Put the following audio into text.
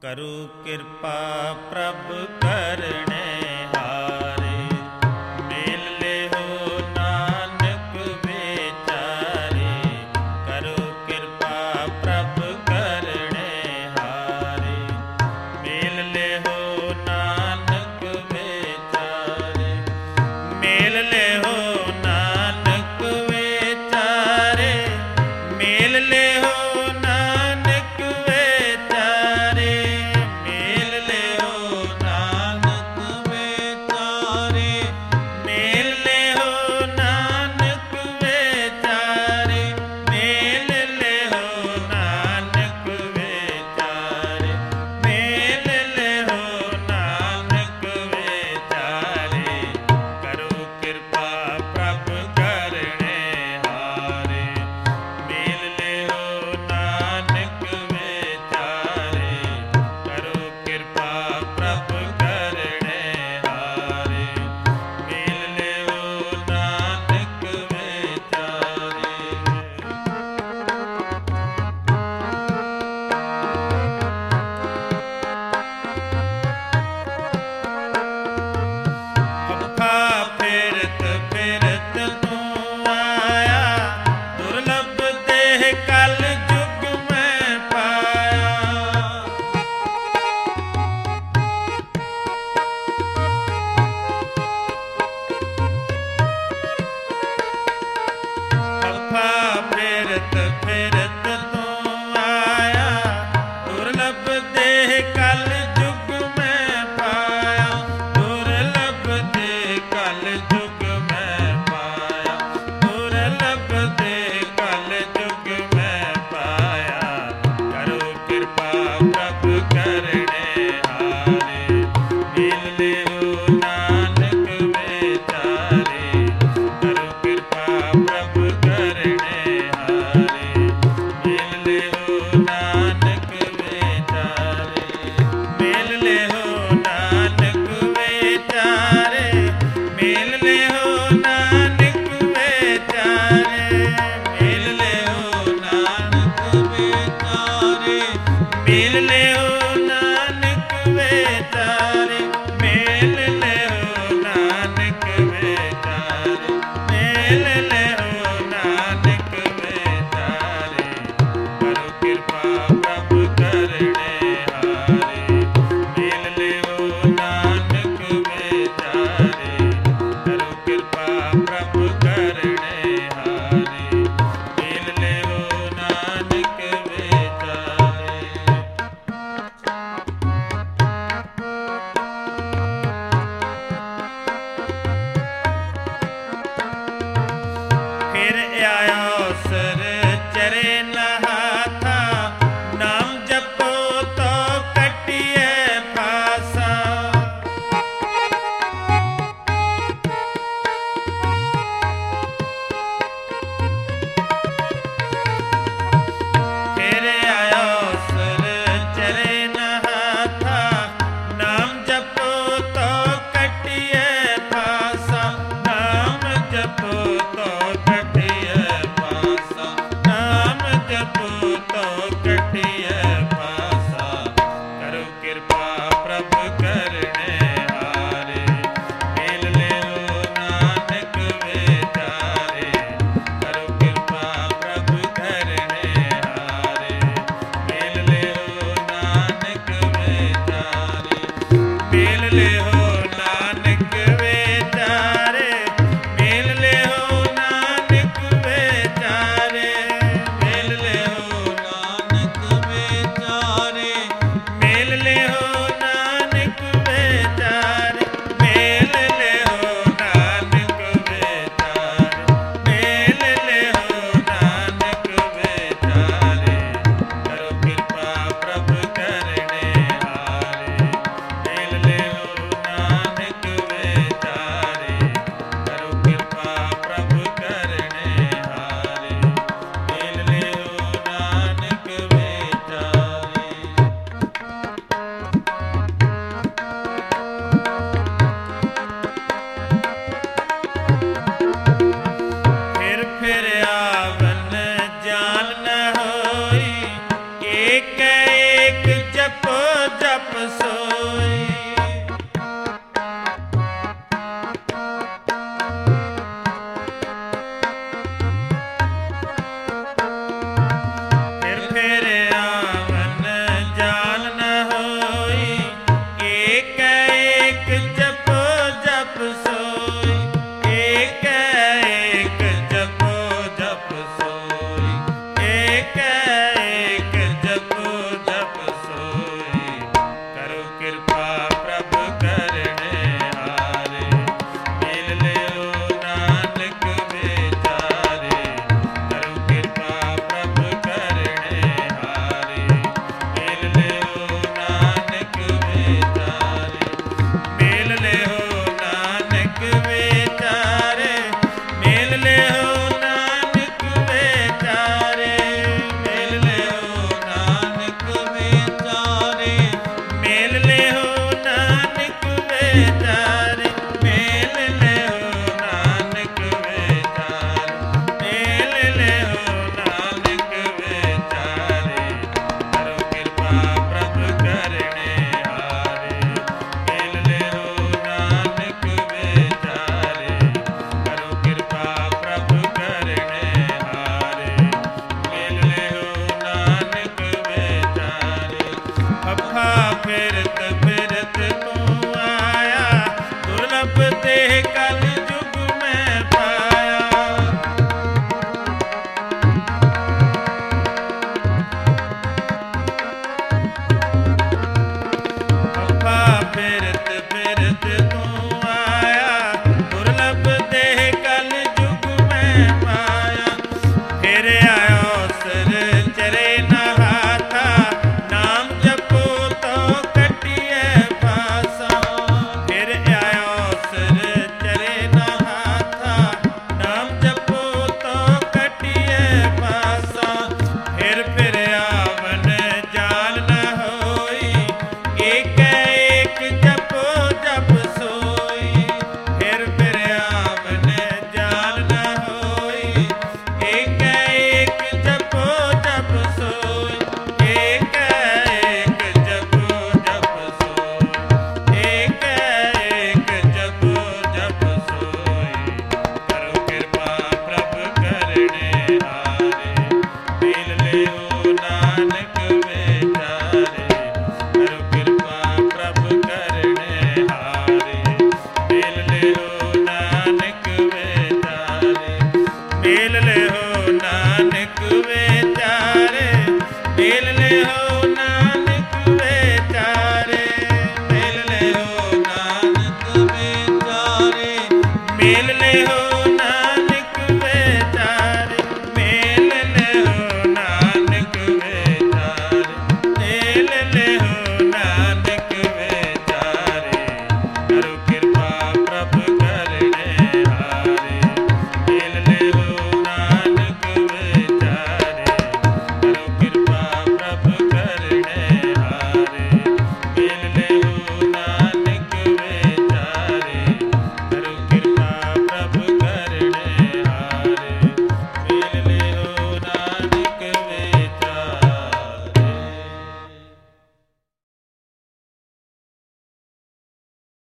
ਕਰੁ ਕਿਰਪਾ ਪ੍ਰਭ ਕਰਨੇ ਹਾਰੇ, ਮੇਲ ਲਿਹੋ ਨਾਨਕ ਵਿਚਾਰੇ। ਕਰੁ ਕਿਰਪਾ ਪ੍ਰਭ ਕਰਨੇ ਹਾਰੇ, ਮੇਲ ਲਿਹੋ ਨਾਨਕ ਵਿਚਾਰੇ। ਮੇਲ ਲਿਹੋ ਨਾਨਕ ਵਿਚਾਰੇ, ਮੇਲ ਲਿਹੋ ਨਾਨਕ ਵਿਚਾਰੇ। ਮੇਲ ਲਿਹੋ ਨਾਨਕ ਵਿਚਾਰੇ, ਮੇਲ ਲਿਹੋ ਨਾਨਕ ਵਿਚਾਰੇ। ਮੇਲ ਲਿਹੋ ਨਾਨਕ ਵਿਚਾਰੇ, ਮੇਲ ਲਿਹੋ ਨਾਨਕ ਵਿਚਾਰੇ। ਕਰੁ ਕਿਰਪਾ ਪ੍ਰਭ ਕਰਨੇ ਹਾਰੇ, ਮੇਲ ਲਿਹੋ ਨਾਨਕ ਵਿਚਾਰੇ। ਕਰੁ ਕਿਰਪਾ ਪ੍ਰਭ ਕਰਨੇ ਹਾਰੇ, ਮੇਲ ਲਿਹੋ ਨਾਨਕ ਵਿਚਾਰੇ। ਅੱਖਾਂ ਫਿਰਤ ਫਿਰਤ ਤੂੰ ਆਇਆ, ਦੁਰਲੱਭ ਦੇਹ ਕਲ ਜੁਗ ਮੈਂ ਪਾਇਆ। ਅੱਖਾਂ ਫਿਰਤ ਫਿਰਤ ਤੂੰ ਆਇਆ, ਦੁਰਲੱਭ ਦੇਹ ਕਲ ਜੁਗ ਮੈਂ ਪਾਇਆ। ਦੁਰਲੱਭ ਦੇਹ ਕਲ ਜੁਗ ਮੈਂ ਪਾਇਆ, ਦੁਰਲੱਭ ਦੇਹ ਕਲ ਜੁਗ ਮੈਂ ਪਾਇਆ। ਕਰੁ ਕਿਰਪਾ ਪ੍ਰਭ ਕਰਨੇ ਹਾਰੇ, ਮੇਲ ਲਿਹੋ ਨਾਨਕ ਵਿਚਾਰੇ। ਕਰੁ ਕਿਰਪਾ ਪ੍ਰਭ ਕਰਨੇ ਹਾਰੇ, ਮੇਲ ਲਿਹੋ ਨਾਨਕ ਵਿਚਾਰੇ। ਮੇਲ ਲਿਹੋ ਨਾਨਕ ਵਿਚਾਰੇ, ਮੇਲ ਲਿਹੋ ਨਾਨਕ ਵਿਚਾਰੇ। ਮੇਲ ਲਿਹੋ ਨਾਨਕ ਵਿਚਾਰੇ, ਮੇਲ ਲਿਹੋ